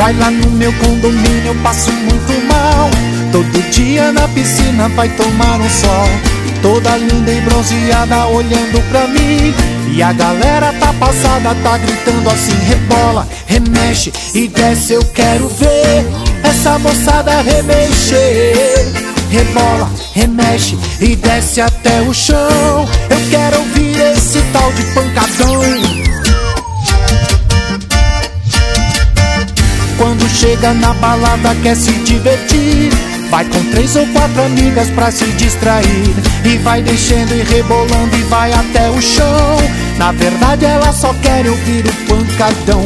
Vai lá no meu condomínio, eu passo muito mal. Todo dia na piscina vai tomar um sol. Toda linda e bronzeada olhando pra mim. E a galera tá passada, tá gritando assim: rebola, remexe e desce, eu quero ver essa moçada remexer. Rebola, remexe e desce até o chão. Eu quero ouvir esse tal de pancadão. Quando chega na balada quer se divertir, vai com 3 ou 4 amigas pra se distrair. E vai descendo e rebolando e vai até o chão. Na verdade ela só quer ouvir o pancadão.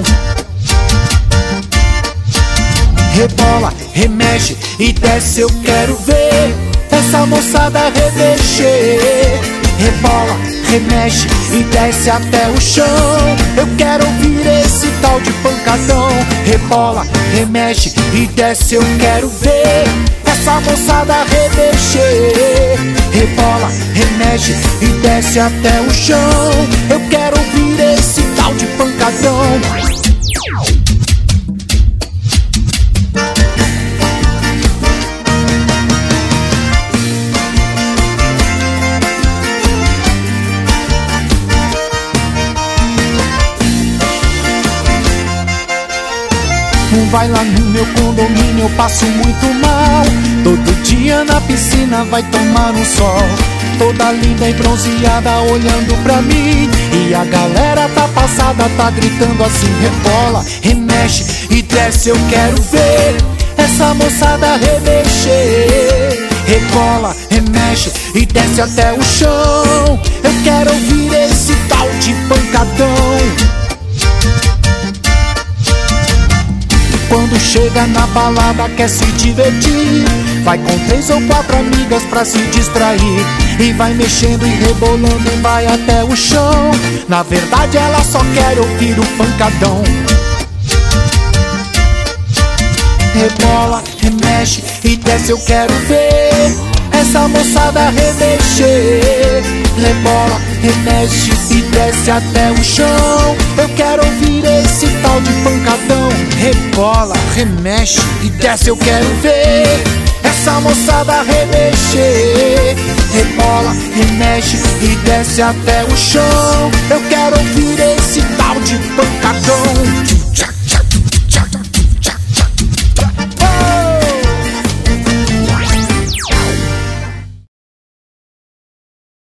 Rebola, remexe e desce, eu quero ver essa moçada remexer. Rebola, remexe e desce até o chão. Eu quero ouvir esse tal de pancadão. Rebola, remexe e desce, eu quero ver essa moçada remexer. Rebola, remexe e desce até o chão. Eu quero ouvir esse tal de pancadão. Vai lá no meu condomínio, eu passo muito mal. Todo dia na piscina vai tomar um sol. Toda linda e bronzeada olhando pra mim. E a galera tá passada, tá gritando assim: rebola, remexe e desce, eu quero ver essa moçada remexer. Rebola, remexe e desce até o chão. Eu quero ouvir esse tal de pancadão. Quando chega na balada quer se divertir, vai com 3 ou 4 amigas pra se distrair. E vai mexendo e rebolando e vai até o chão. Na verdade ela só quer ouvir o pancadão. Rebola, remexe e desce, eu quero ver essa moçada remexer. Rebola, remexe e desce até o chão. Eu quero ouvir esse tal de pancadão. Rebola, remexe e desce, eu quero ver essa moçada remexer. Rebola, remexe e desce até o chão. Eu quero ouvir esse tal de pancadão.